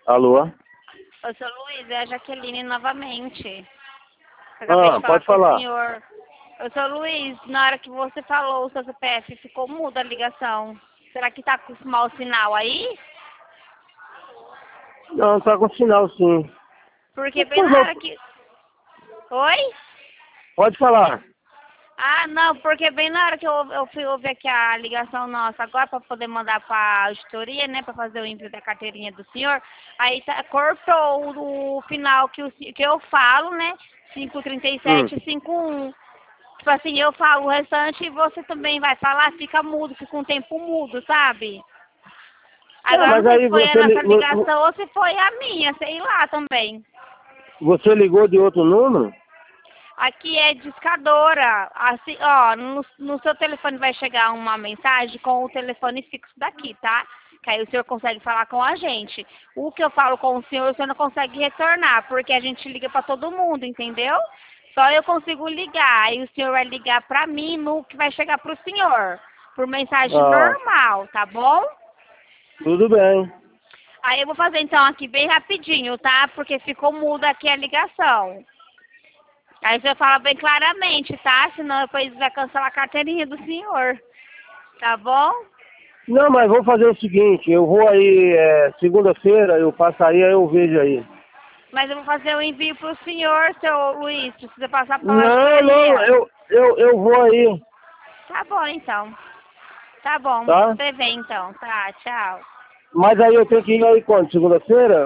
Alô? Ô, seu Luiz, é a Jaqueline novamente. Eu acabei de Pode com o falar. senhor. Ô, seu Luiz, na hora que você falou o seu CPF, ficou muda a ligação. Será que tá com mau sinal aí? Não, tá com sinal sim. Porque bem na hora que... Oi? Pode falar. Ah, não, porque bem na hora que eu fui ouvir aqui a ligação nossa agora para poder mandar para a auditoria, né, para fazer o envio da carteirinha do senhor, aí cortou o final que eu falo, né, 53751. Tipo assim, eu falo o restante e você também vai falar, fica mudo, fica um tempo mudo, sabe? Agora Mas não sei aí se foi a nossa ligação ou se foi a minha, sei lá também. você ligou de outro número? Aqui é discadora. Assim, ó, no seu telefone vai chegar uma mensagem com o telefone fixo daqui, tá? Que aí o senhor consegue falar com a gente. O que eu falo com o senhor não consegue retornar, porque a gente liga para todo mundo, entendeu? Só eu consigo ligar. Aí o senhor vai ligar para mim no que vai chegar para o senhor. Por mensagem normal, tá bom? Tudo bem. Aí eu vou fazer então aqui bem rapidinho, tá? Porque ficou muda aqui a ligação. Aí você fala bem claramente, tá? Senão depois vai cancelar a carteirinha do senhor. Tá bom? Não, mas vou fazer o seguinte, eu vou aí, segunda-feira, eu passo aí eu vejo aí. Mas eu vou fazer o envio pro senhor, seu Luiz. Precisa passar pela Não, auditoria. eu vou aí, Tá bom, então. Tá bom. tá? Você vem, então. Tá, tchau. Mas aí eu tenho que ir aí quando? Segunda-feira?